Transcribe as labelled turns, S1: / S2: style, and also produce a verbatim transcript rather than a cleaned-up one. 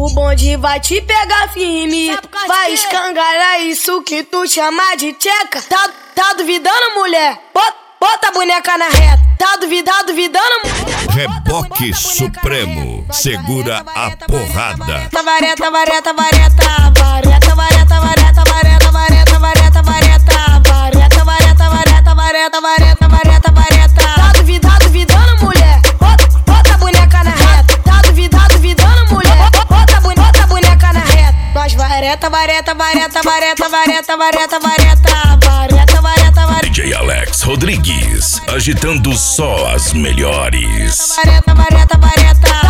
S1: O bonde vai te pegar firme, vai escangalhar isso que tu chama de tcheca. Tá, tá duvidando, mulher? Bota, bota a boneca na reta. Tá duvidando, duvidando?
S2: Reboque Supremo, segura a porrada.
S1: Vareta, vareta, vareta, vareta, vareta, vareta, vareta, vareta, vareta, vareta, vareta, vareta, vareta, vareta, vareta, vareta, vareta. Tá duvidando, duvidando, mulher? Bota, bota a boneca na reta. Tá duvidando, duvidando, mulher? Bota, bota a boneca na reta. Nós vareta, vareta, vareta, vareta, vareta, vareta, vareta, vareta, vareta, vareta.
S2: D J Alex Rodrigues, agitando só as melhores.
S1: Vareta, vareta, vareta.